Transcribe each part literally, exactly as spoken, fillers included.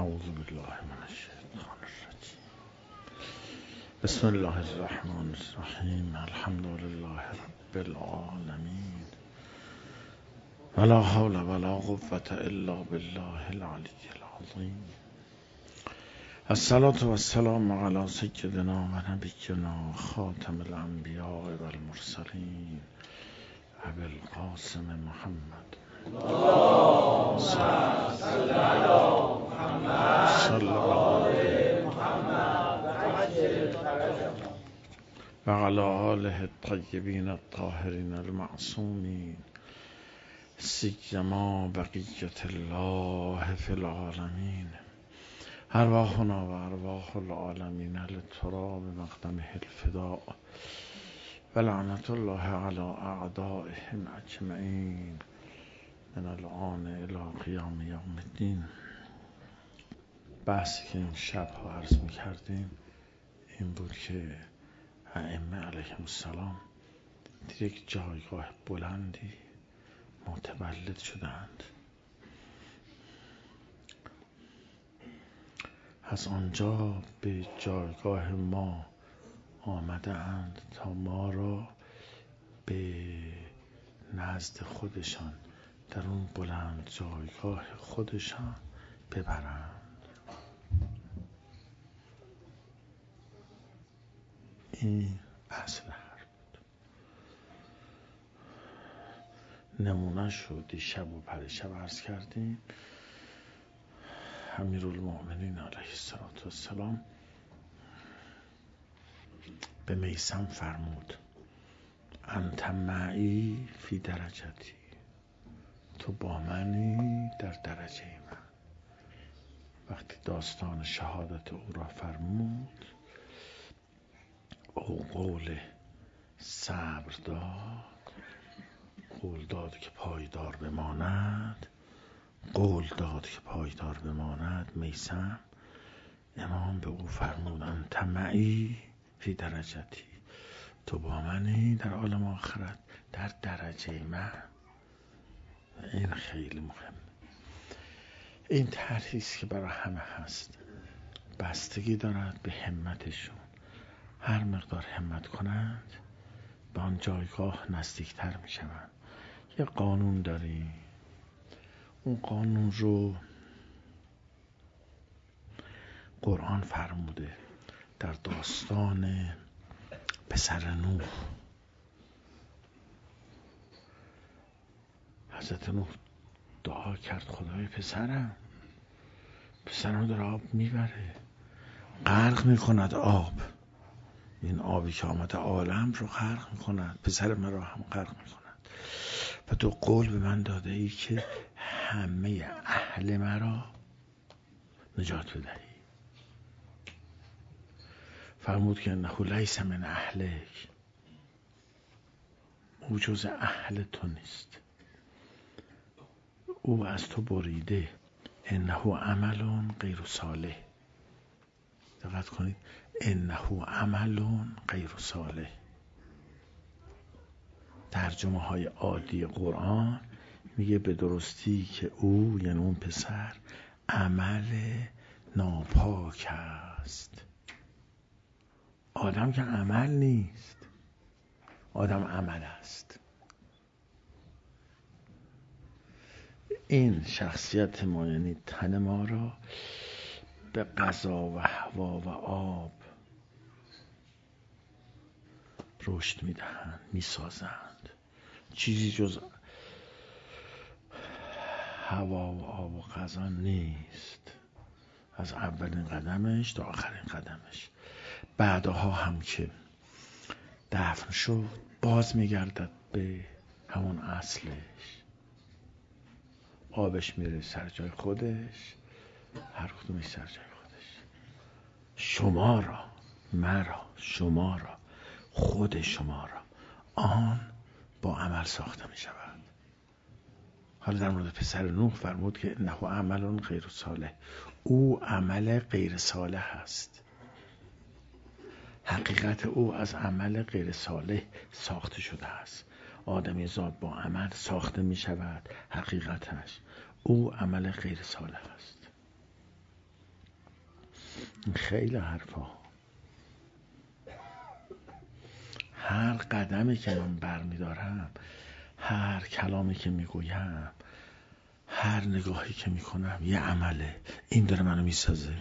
اعوذ بالله من الشیطان الرجیم. بسم الله الرحمن الرحیم. الحمد لله رب العالمین ولا حول ولا قوة الا بالله العلی العظیم. الصلاة والسلام علی سیدنا و نبینا خاتم الانبیاء و المرسلین ابی القاسم محمد اللهم صل علی محمد صلی الله علیه محمد و علی آله الطیبین الطاهرین المعصومین سیما بقیة الله فی العالمین. ارواحنا و ارواح العالمین للتراب مقدمه الفداء و لعنت الله علی اعدائهم اجمعین من الآن الی قیام یوم الدین. بحثی که این شب ها عرض می کردیم این بود که ائمه علیهم السلام در یک جایگاه بلندی متولد شدند. از آنجا به جایگاه ما آمده اند تا ما را به نزد خودشان در اون بلند جایگاه خودشان ببرند. این اصل حرف بود. نمونه شد دیشب و پریشب عرض کردیم. امیرالمؤمنین علیه السلام به میثم فرمود انت معی فی درجتی، تو با منی در درجه من. وقتی داستان شهادت او را فرمود او قول صبر داد، قول داد که پایدار بماند، قول داد که پایدار بماند. میثم امام به او فرمود انت معی فی درجتی، تو با منی در عالم آخرت در درجه من. این خیلی مهم. این طرحی است که برای همه هست. بستگی دارد به همتشون. هر مقدار همت کنند به آن جایگاه نزدیکتر می شوند. یه قانون داریم. اون قانون رو قرآن فرموده در داستان پسر نوح. حضرت نوح دعا کرد خدای پسرم پسرم در آب میبره، غرق میکند، آب این آبی که آمده عالم رو غرق میکند، پسر من رو هم غرق میکند و تو قول به من داده ای که همه اهل مرا نجات بدهی. فرمود که انه لیس من اهلک، او جز اهل تو نیست، او از تو بریده. انه عمل غیر صالح. دقت کنید، انه عمل غیر صالح. ترجمه های عادی قرآن میگه به درستی که او یعنی اون پسر عمل ناپاک است. آدم که عمل نیست، آدم عمل است. این شخصیت ما یعنی تن ما را به غذا و هوا و آب رشد میدهند، میسازند. چیزی جز هوا و آب و غذا نیست، از اولین قدمش تا آخرین قدمش. بعدها هم که دفن شد باز میگردد به همون اصلش. آبش میره سر جای خودش، هر کدومش سر جای خودش. شما را، مرا، شما را، خود شما را آن با عمل ساخته می شود. حالا در مورد پسر نوح فرمود که انه عمل غیر صالح، او عمل غیر صالح است. حقیقت او از عمل غیر صالح ساخته شده است. آدمی زاد با عمل ساخته می شود. حقیقتش او عمل غیر صالح است. خیلی حرفا. هر قدمی که من برمیدارم، هر کلامی که میگویم، هر نگاهی که میکنم یه عمله. این داره منو میسازه.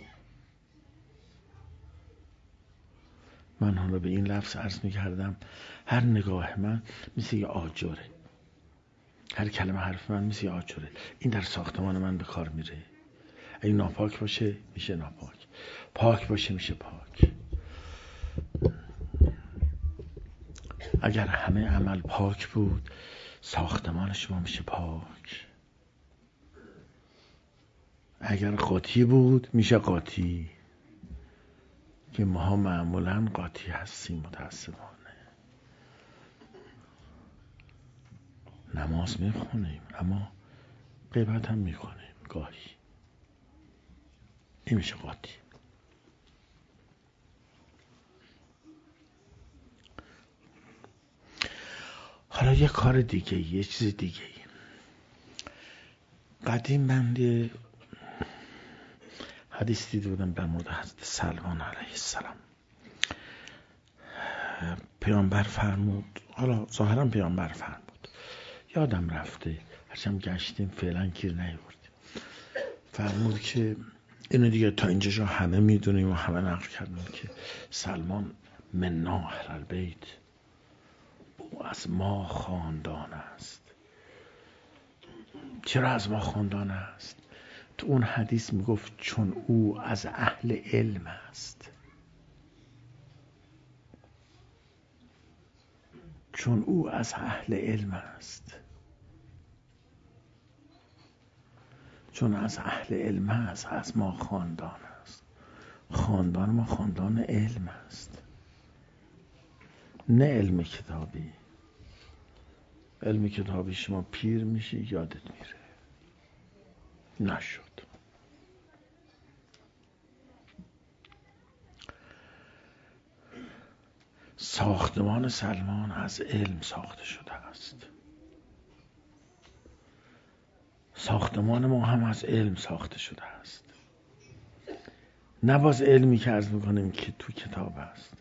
من حالا به این لفظ عرض میکردم هر نگاه من مثل یه آجره، هر کلمه حرف من مثل یه آجره. این در ساختمان من به کار میره. اگه ناپاک باشه میشه ناپاک، پاک باشه میشه پاک. اگر همه عمل پاک بود ساختمان شما میشه پاک. اگر قاطی بود میشه قاطی، که ما معمولا قاطی هستیم متاسفانه. نماز میخونیم اما غیبت هم میکنیم گاهی، این میشه قاطی. حالا یه کار دیگه، یه چیز دیگه. قدیم من یه حدیث دیده بودم در مورد حضرت سلمان علیه السلام. پیامبر فرمود، حالا ظاهرا پیامبر فرمود، یادم رفته، هرچند گشتیم فعلا گیر نیاوردیم. فرمود که اینو دیگه تا اینجا همه میدونیم و همه نقل کردیم که سلمان منا اهل البیت، او از ما خاندان است. چرا از ما خاندان است؟ تو اون حدیث میگفت چون او از اهل علم است. چون او از اهل علم است. چون از اهل علم است از ما خاندان است. خاندان ما خاندان علم است، نه علم کتابی. علم کتابی شما پیر میشی یادت میره. نشد. ساختمان سلمان از علم ساخته شده است. ساختمان ما هم از علم ساخته شده است. نه باز علمی که عرض میکنیم که تو کتاب است،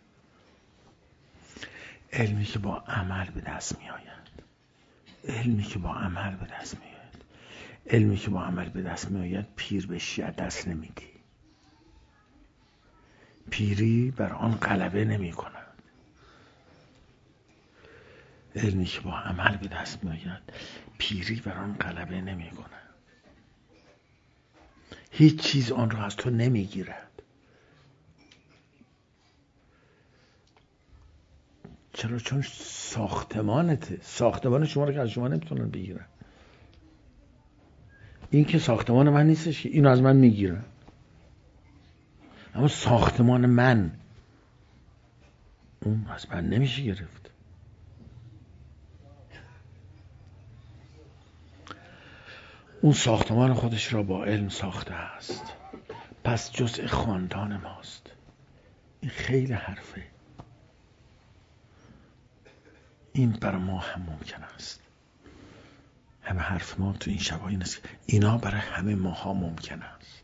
علمی که با عمل به دست می آید. علمی که با عمل به دست می آید. علمی که با عمل به دست می آید پیر بشی از دست نمیدی. پیری بر آن غلبه نمی کند. علمی که با عمل به دست می آید پیری بر آن غلبه نمی کند. هیچ چیز آن را از تو نمی گیرد. چرا؟ چون ساختمانته. ساختمان شما رو که از شما نمیتونن بگیرن. این که ساختمان من نیستش که اینو از من میگیرن، اما ساختمان من اون از من نمیشه گرفت. اون ساختمان خودش را با علم ساخته است، پس جزء خاندان ماست. این خیلی حرفه. این برای ما هم ممکن است. همه حرف ما تو این شب‌ها این است، اینا برای همه ماها ممکن است.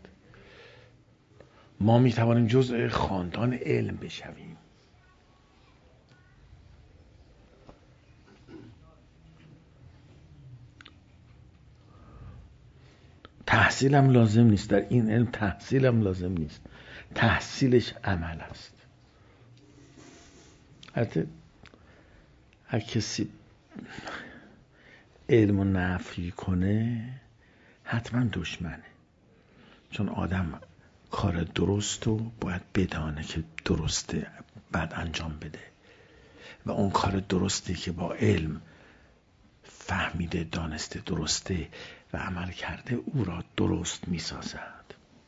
ما میتوانیم جزء خاندان علم بشویم. تحصیلم لازم نیست. در این علم تحصیلم لازم نیست. تحصیلش عمل است. حتی هر کسی علم و نفی کنه حتما دشمنه. چون آدم کار درست رو باید بدانه که درسته، بعد انجام بده، و اون کار درستی که با علم فهمیده، دانسته درسته و عمل کرده او را درست می سازد.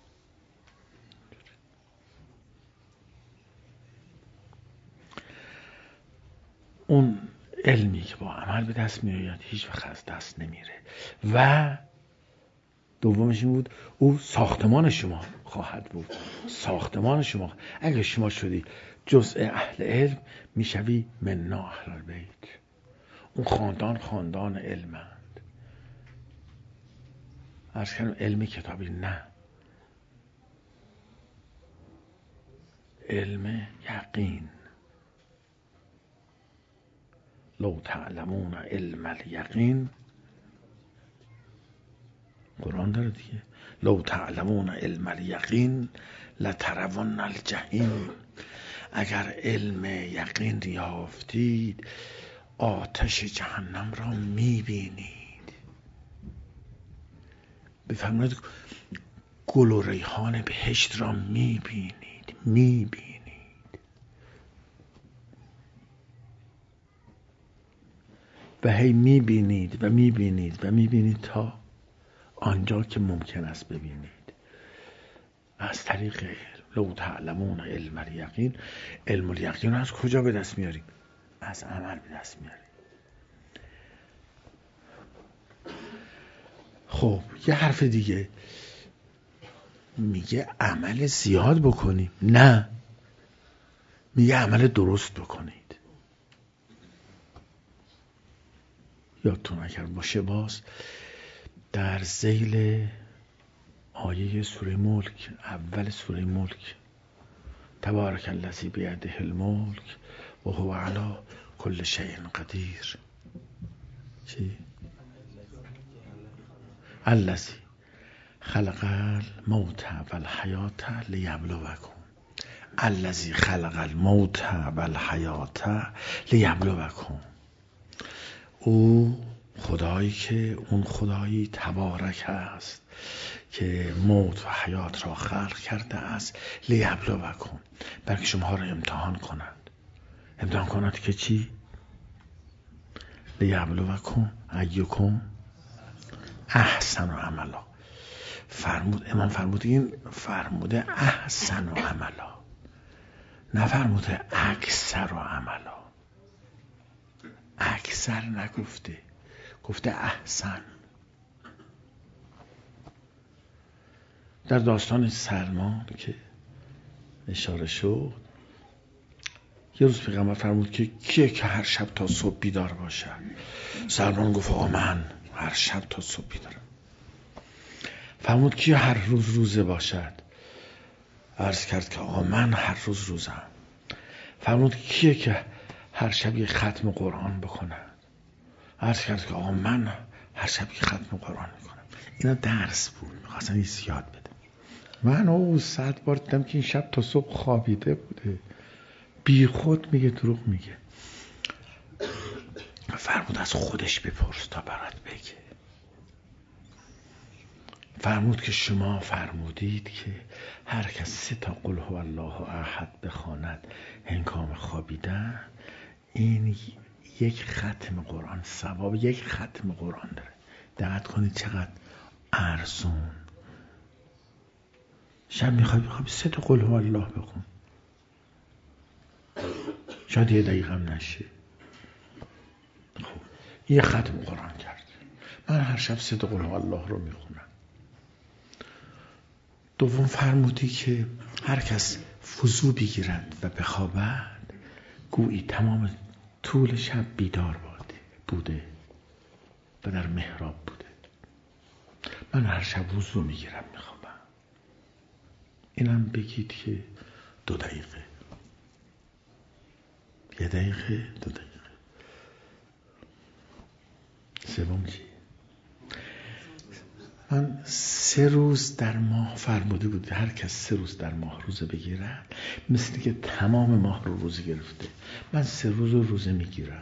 اون علمی که با عمل به دست می آید هیچ وقت از دست نمیره. و دومش این بود او ساختمان شما خواهد بود. ساختمان شما، اگر شما شدی جزء اهل علم میشوی منا اهل البیت. اون خاندان خاندان علمند. عرض کردم علم کتابی نه. علم یقین. لو تعلمون علم الیقین، قرآن داره دیگه. لو تعلمون علم الیقین لترون الجحیم. اگر علم یقین یافتید آتش جهنم را میبینید. بفرمایید گل و ریحان بهشت را میبینید میبینید و هی میبینید و میبینید و میبینید تا آنجا که ممکن است ببینید از طریق علم. لو تعلمون علم الیقین. علم الیقین از کجا به دست میاریم؟ از عمل به دست میاریم. خب یه حرف دیگه میگه عمل زیاد بکنیم، نه، میگه عمل درست بکنید. یادتون اگر باشه باز در ذیل آیه سوره ملک، اول سوره ملک، تبارک الذی بیده الملک و هو علی کل شیء قدیر. چی؟ الذی خلق الموت والحیات لیبلوکم. الذی خلق الموت والحیات لیبلوکم. او خدایی که اون خدایی تبارک است که موت و حیات را خلق کرده است، لیبلوکم، برای شما را امتحان کنند. امتحان کنند که چی؟ لیبلوکم ایکم احسن عملا. فرمود امام فرمود این فرموده احسن عملا، نه فرموده اکثر عملا. اکثر نگفته، گفته احسن. در داستان سلمان که اشاره شد، یه روز پیغمبر فرمود که کیه که هر شب تا صبح بیدار باشه؟ سلمان گفت آقا من هر شب تا صبح بیدارم. فرمود کیه هر روز روزه باشد؟ عرض کرد که آقا من هر روز روزم. فرمود کیه که هر شب یه ختم قرآن بکنه؟ عرض کرد که آقا من هر شب یه ختم قرآن میکنم. اینا درس بود، میخواستم یه یاد بده. من او صد بار دیدم که این شب تا صبح خوابیده بوده، بی خود میگه، دروغ میگه. فرمود از خودش بپرس تا برات بگه. فرمود که شما فرمودید که هر کس سه تا قل هو الله احد بخواند هنگام خوابیدن، این یک ختم قرآن، ثواب یک ختم قرآن داره. دقت کنید چقدر ارزون. شب میخوای بخوابی سه تا قل هو الله بخون، شاید یه دقیقه هم نشه. خب یه ختم قرآن کرد. من هر شب سه تا قل هو الله رو میخونم. دوم فرمودی که هر کس وضو بگیرد و بخوابد گویی تمام طول شب بیدار بوده و در محراب بوده. من هر شب وضو میگیرم میخوابم. اینم بگید که دو دقیقه، یه دقیقه، دو دقیقه. سوم چی؟ من سه روز در ماه فرموده بود هر کس سه روز در ماه روزه بگیره مثل که تمام ماه رو روزه گرفته. من سه روز رو روزه میگیرم.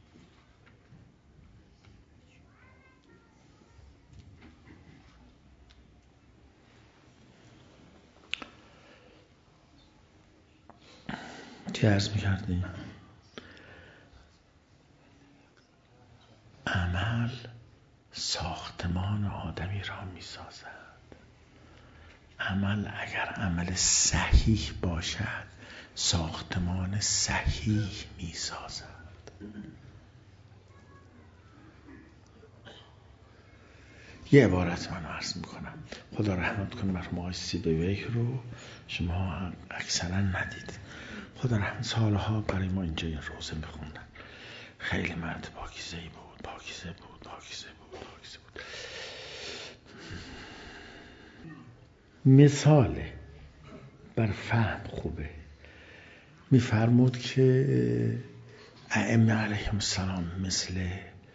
چی عرض میکردیم؟ عمل ساختمان آدمی را میسازد. عمل اگر عمل صحیح باشد ساختمان صحیح میسازد. یه عبارت من عرض میکنم، خدا رحمت کنه مرحوم آقای سیبویه رو شما اکثرا ندید. خدا رحمت، سالها برای ما اینجا یه روزه میخوندن. خیلی مرد پاکیزه‌ای بود، پاکیزه بود، پاکیزه بود، پاکیزه بود. مثال بر فهم خوبه. میفرمود که ائمه علیهم السلام مثل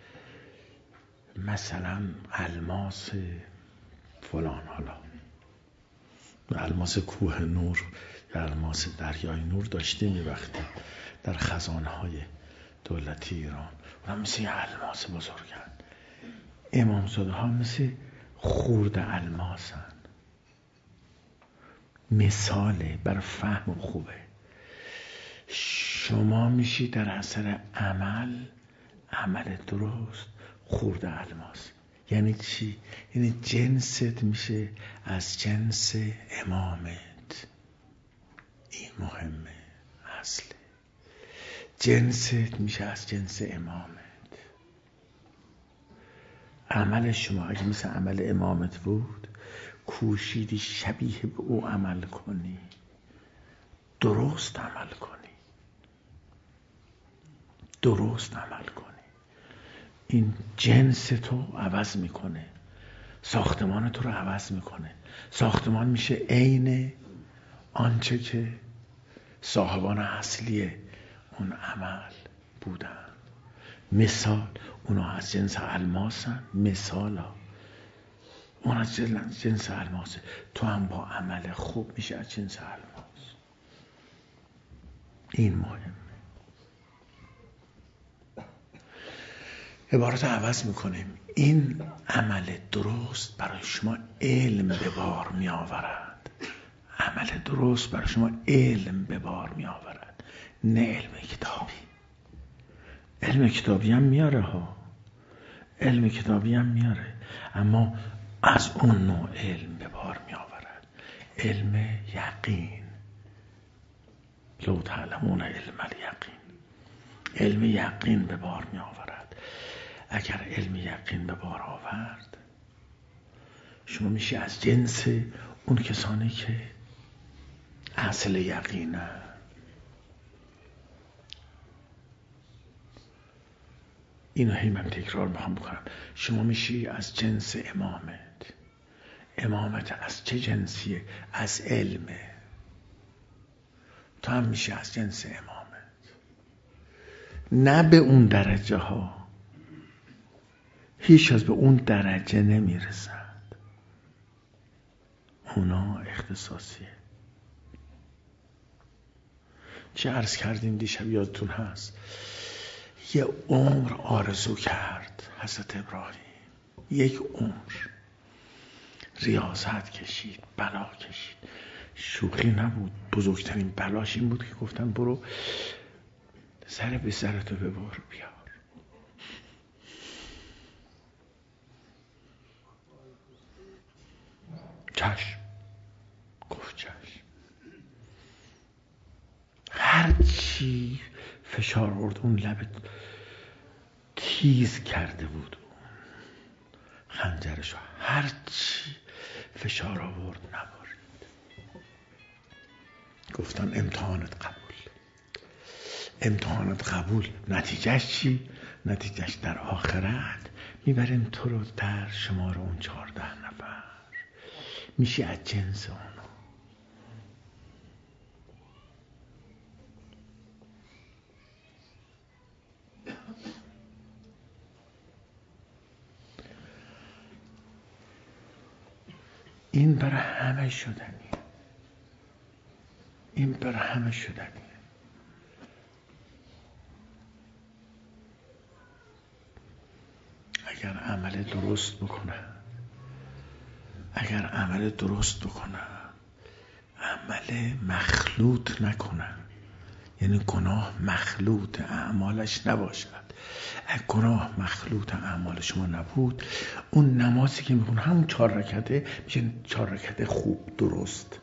مثلا الماس فلان، حالا الماس کوه نور یا الماس دریای نور داشتیم یه وقتی در خزانه های دولتی ایران، اونا مثل الماس بزرگن. امامزاده ها مثل خورده الماسن. مثاله بر فهم خوبه. شما میشی در اثر عمل عمل درست خورده الماس. یعنی چی؟ یعنی جنست میشه از جنس امامت. این مهمه، اصله. جنست میشه از جنس امامت. عمل شما اگه مثل عمل امامت بود، کوشیدی شبیه به او عمل کنی، درست عمل کنی، درست عمل کنی، این جنس تو عوض میکنه، ساختمان تو رو عوض میکنه. ساختمان میشه عین آنچه که صاحبان اصلی اون عمل بودن. مثال، اونا از جنس الماسن. مثالا اون از جنس الماسه، تو هم با عمل خوب میشه از جنس الماس. این مهمه. عبارت عوض میکنیم. این عمل درست برای شما علم به بار می آورد. عمل درست برای شما علم به بار می آورد، نه علم کتابی. علم کتابی هم میاره ها، علم کتابی هم میاره، اما از اون نوع علم به بار می آورد. علم یقین. لو تعلمون علم الیقین. علم یقین به بار می آورد. اگر علم یقین به بار آورد، شما میشه از جنس اون کسانی که اصل یقینه. اینو هی من تکرار میخوام بکنم. شما میشی از جنس امامت. امامت از چه جنسیه؟ از علمه. تو هم میشه از جنس امامت، نه به اون درجه ها. هیچ از به اون درجه نمیرسند، اونا اختصاصیه. چه عرض کردیم دیشب، یادتون هست یه عمر آرزو کرد حضرت ابراهیم. یک عمر ریاضت کشید، بلا کشید. شوخی نبود. بزرگترین بلاش این بود که گفتن برو سر به سرتو ببر بیار. چشم گفت چشم. هر چی فشار آورد اون لب تیز کرده بود خنجرشو، هر چی فشار آورد نبارید. گفتن امتحانت قبول. امتحانت قبول نتیجهش چی؟ نتیجهش در آخرت میبریم تو رو در شمار اون چهارده نفر، میشی از جنس اونا. این برای همه شدنی. این برای همه شدنی. اگر عمل درست بکنن، اگر عمل درست بکنن، عمل مخلوط نکنن، یعنی گناه مخلوط اعمالش نباشد. اگر گناه مخلوط اعمال شما نبود، اون نمازی که میخون همون چهار رکعته میشه چهار رکعته خوب درست.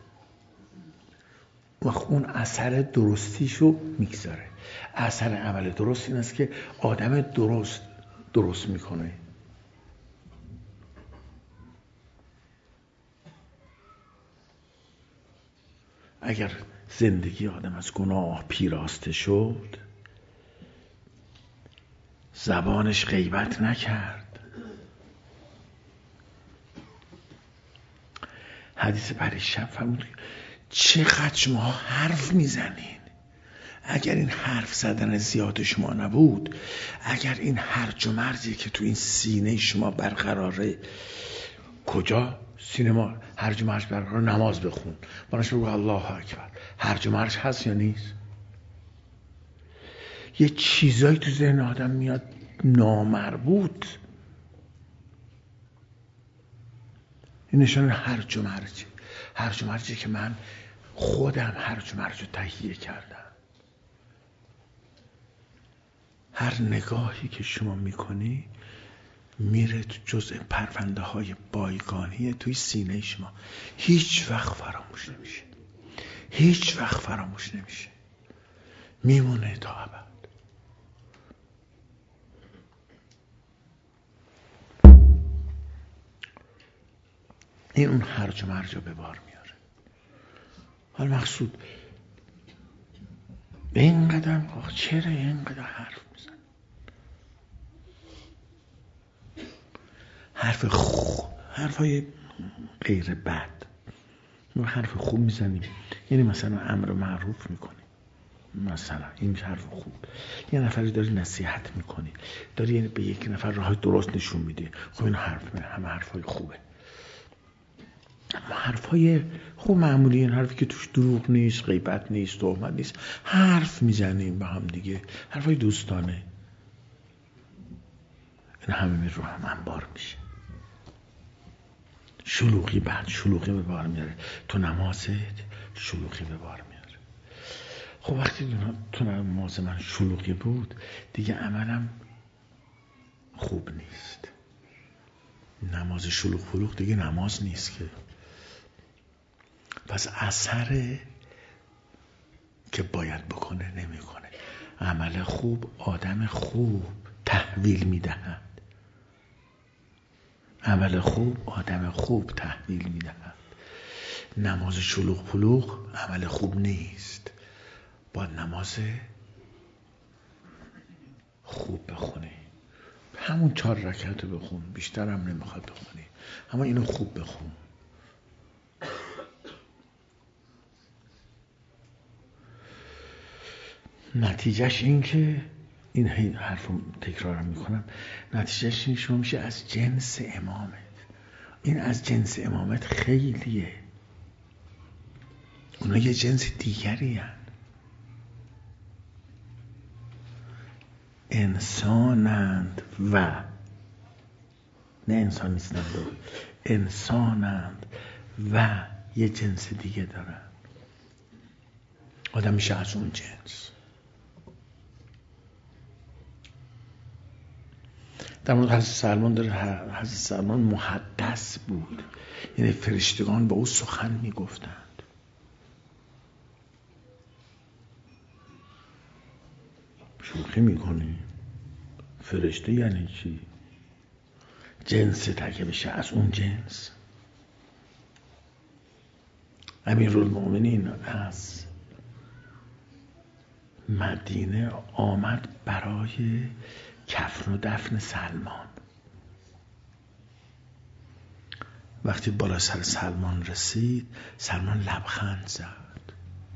وقت اون اثر درستیشو میگذاره. اثر عمل درست این است که آدم درست درست میکنه. اگر زندگی آدم از گناه پیراسته شد، زبانش غیبت نکرد، حدیث پریشب فرمود چقدر شما حرف میزنین، اگر این حرف زدن زیاد شما نبود، اگر این هرج و مرجی که تو این سینه شما برقراره، کجا سینه ما هرج و مرج برقرار؟ نماز بخون، بانش بگو الله اکبر، هرج و مرج هست یا نیست؟ یه چیزایی تو ذهن آدم میاد نامربوط، این نشان هرج و مرج. هرج و مرجی که من خودم هرج و مرج رو تهیه کردم. هر نگاهی که شما میکنی میره تو جزء پرونده های بایگانی توی سینه شما، هیچ وقت فراموش نمیشه، هیچ وقت فراموش نمیشه، میمونه تا ابد. این اون هرج و مرج رو به بار میاره. حالا مقصود اینقدر آخ چرا اینقدر حرف میزن؟ حرف خوب، حرفای غیر بد، ما حرف خوب میزنیم، یعنی مثلا امر معروف میکنیم، مثلا این حرف خوب. یه نفری داری نصیحت میکنی، داری یعنی به یک نفر راه درست نشون میدی، خب این حرف من همه حرفای خوبه. اما حرفای خوب معمولی، این حرفی که توش دروغ نیست، غیبت نیست، تهمت نیست، حرف میزنیم با هم دیگه، حرفای دوستانه، این همه می رو هم انبار میشه. شلوغی بعد شلوغی به بار میاره، تو نمازت شلوغی به بار میاره. خب وقتی تو نماز من شلوغی بود دیگه عملم خوب نیست. نماز شلوغ پلوغ دیگه نماز نیست که. پس اثر که باید بکنه نمیکنه. عمل خوب آدم خوب تحویل میدهد، عمل خوب آدم خوب تحویل میدهد. نماز شلوغ پلوغ عمل خوب نیست، با نماز خوب بخونی، همون چهار رکعت رو بخون، بیشتر هم نمیخواد بخونی، اما اینو خوب بخون. نتیجهش این که این حرف رو تکرار میکنم، نتیجهش این شما میشه از جنس امامت. این از جنس امامت خیلیه، اونا یه جنس دیگری هن. انسانند و نه انسان نیستند، انسانند و یه جنس دیگه دارن. آدم میشه از اون جنس. در مورد حضرت سلمان داره، حضرت سلمان محدث بود، یعنی فرشتگان با او سخن میگفتند. شوخی میکنی؟ فرشته یعنی چی؟ جنس تکه بشه از اون جنس. امیرالمومنین از مدینه آمد برای کفن و دفن سلمان. وقتی بالا سر سلمان رسید، سلمان لبخند زد،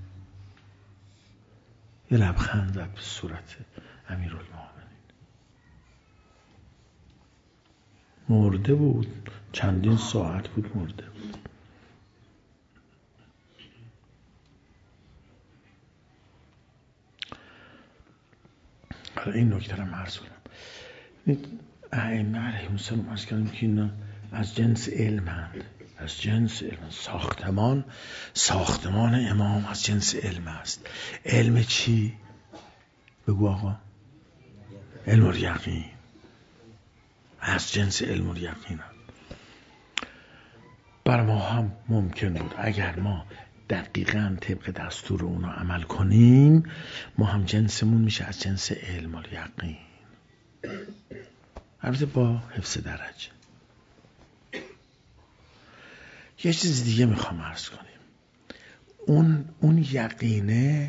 یه لبخند زد به صورت امیرالمومنین. مرده بود، چندین ساعت بود مرده بود. حالا این نکته رو عرض کنم. ائمه علیهم السلام عرض کردم که اینا از جنس علمند، از جنس علم. ساختمان ساختمان امام از جنس علم است. علم چی؟ بگو آقا. علم الیقین، از جنس علم الیقین. بر ما هم ممکن بود اگر ما دقیقاً طبق دستور اونا عمل کنیم، ما هم جنسمون میشه از جنس علم الیقین، البته با حفظ درجه. یه چیز دیگه میخوام عرض کنیم. اون اون یقینه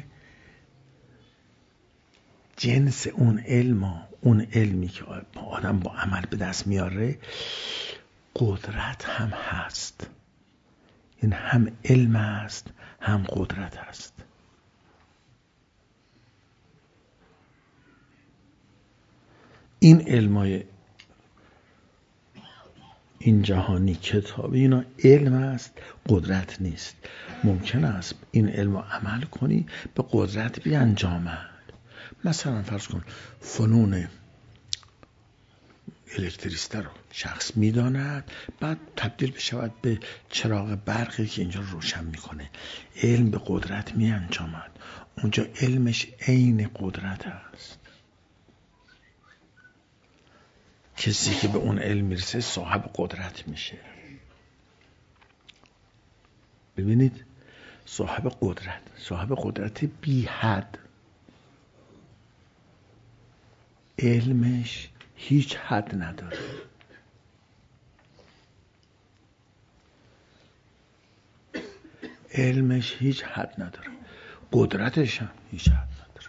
جنس اون علم، اون علمی که آدم با عمل به دست میاره، قدرت هم هست. این هم علم است هم قدرت است. این علمای این جهانی کتابی اینا علم است، قدرت نیست. ممکن است این علم رو عمل کنی به قدرت بیانجامد. مثلا فرض کن فنون الکتریسته رو شخص میداند، بعد تبدیل بشود به چراغ برقی که اینجا روشن میکنه. علم به قدرت میانجامد. اونجا علمش عین قدرت است. کسی که به اون علم میرسه صاحب قدرت میشه. ببینید، صاحب قدرت، صاحب قدرت بی حد. علمش هیچ حد نداره. علمش هیچ حد نداره. قدرتش هم هیچ حد نداره.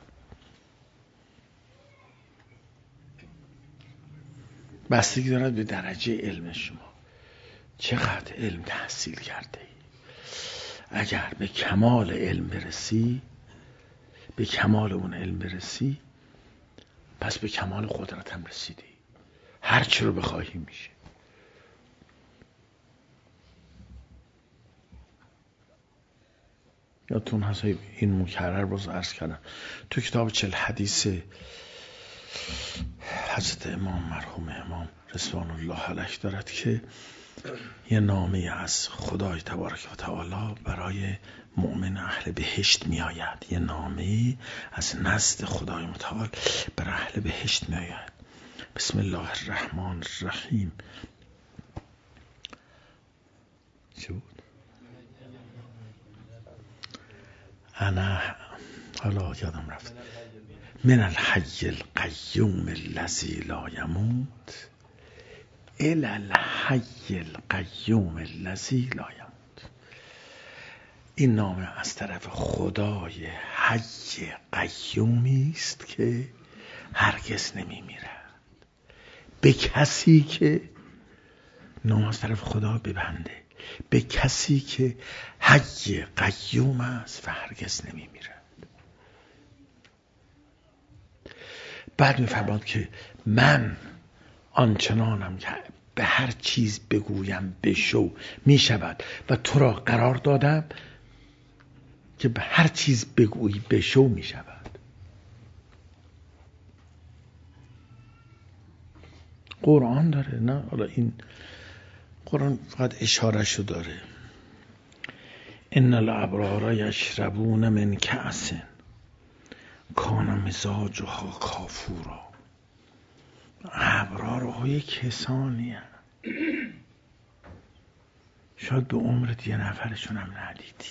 بستگی دارد به درجه علم شما. چقدر علم تحصیل کرده ای؟ اگر به کمال علم برسی، به کمال اون علم برسی، پس به کمال قدرت هم رسیدی. هر چی رو بخواهی میشه. یادتون هست این مکرر باز عرض کردم تو کتاب چل حدیث حضرت امام مرحوم امام رضوان الله علیه دارد که یه نامه از خدای تبارک و تعالی برای مؤمن اهل بهشت می آید. یه نامه از نزد خدای متعال برای اهل بهشت می آید. بسم الله الرحمن الرحیم. چی بود؟ انا، حالا یادم رفت، من الحی القیوم الذی لا یموت الی الحی القیوم الذی لا یموت. این نامه از طرف خدای حی قیومی است که هرگز نمی میرد. به کسی که نامه از طرف خدا ببنده، به کسی که حی قیوم است و هرگز نمی میرد. بعد می‌فرماید که من آنچنانم که به هر چیز بگویم بشو می شود و تو را قرار دادم که به هر چیز بگویی بشو می شود. قرآن داره، نه حالا این قرآن فقط اشارهشو داره. ان الابرار یشربون من کأس کان مزاجها کافورا. ابرار های کسانی هم. شاید به عمرت یه نفرشون هم ندیدی.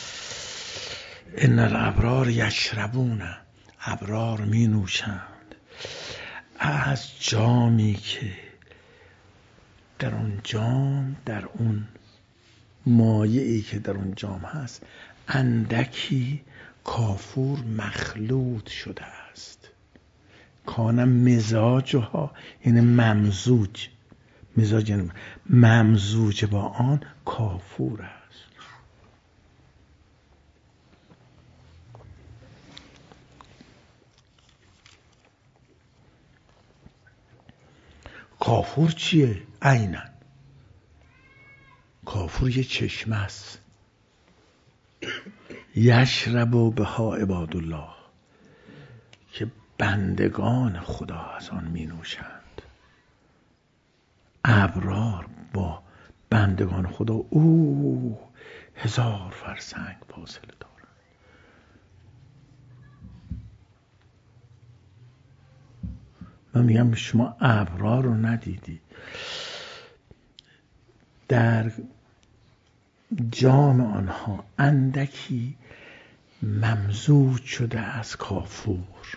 ان الابرار یشربون، ابرار می نوشند از جامی که در اون جام، در اون مایعی که در اون جام هست اندکی کافور مخلوط شده است. کان مزاجها یعنی ممزوج، مزاج یعنی ممزوج با آن کافور است. کافور چیه؟ عیناً کافور یه چشمه است. یشرب بها عباد الله، که بندگان خدا از آن می نوشند. ابرار با بندگان خدا او هزار فرسنگ فاصله دارند. من میگم شما ابرار رو ندیدی. در جام آنها اندکی ممزوج شده از کافور.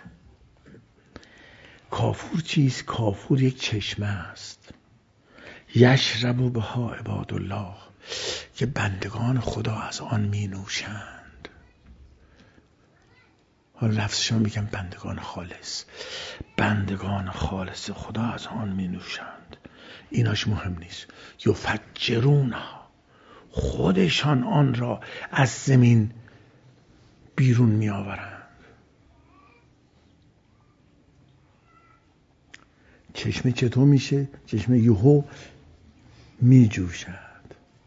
کافور چیست؟ کافور یک چشمه است. یشرب بها عباد الله، که بندگان خدا از آن می نوشند. حالا لفظشون میگم بندگان خالص. بندگان خالص خدا از آن می نوشند. ایناش مهم نیست. یفجرونها، خودشان آن را از زمین بیرون می آورند. چشمه چطور میشه؟ چشمه یهو میجوشد.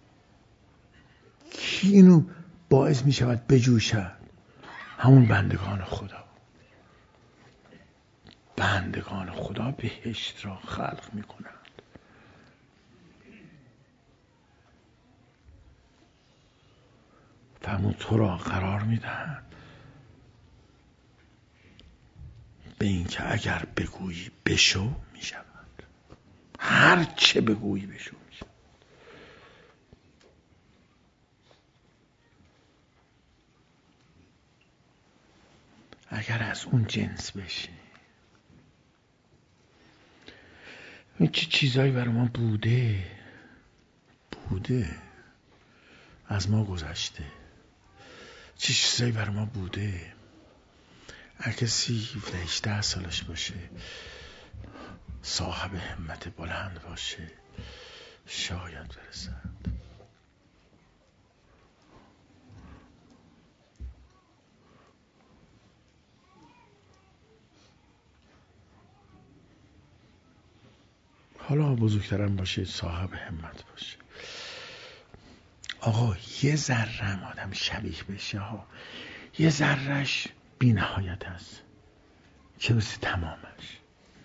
کی اینو باعث میشود بجوشد؟ همون بندگان خدا. بندگان خدا بهشت را خلق میکنند. فرمود تو را قرار میدهند به این که اگر بگویی بشو میشود. هر چه بگویی بشو میشود. اگر از اون جنس بشی. این چه چیزایی برای ما بوده بوده از ما گذشته. چه چیزایی برای ما بوده. هر کسی هجده سالش باشه، صاحب همت بلند باشه، شاید برسد. حالا بزرگترم باشه، صاحب همت باشه. آقا یه ذره آدم شبیه بشه ها، یه ذرهش بی نهایت است، چه برسه تمامش.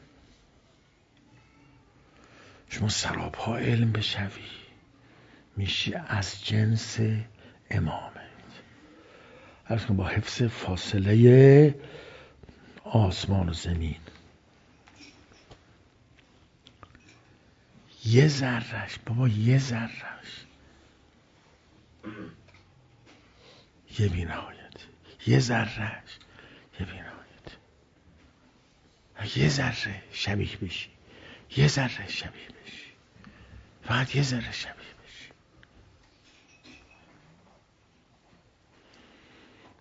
شما سراپا علم بشوی میشی از جنس امامت. عرض کن با حفظ فاصله آسمان و زمین. یه ذرهش بابا، یه ذرهش یه بی نهایت. یه ذرهش یه بی نهایت. یه ذره شبیه بشی، یه ذره شبیه بشی، فقط یه ذره شبیه بشی.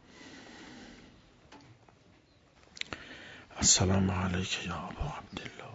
السلام علیک یا ابا عبدالله.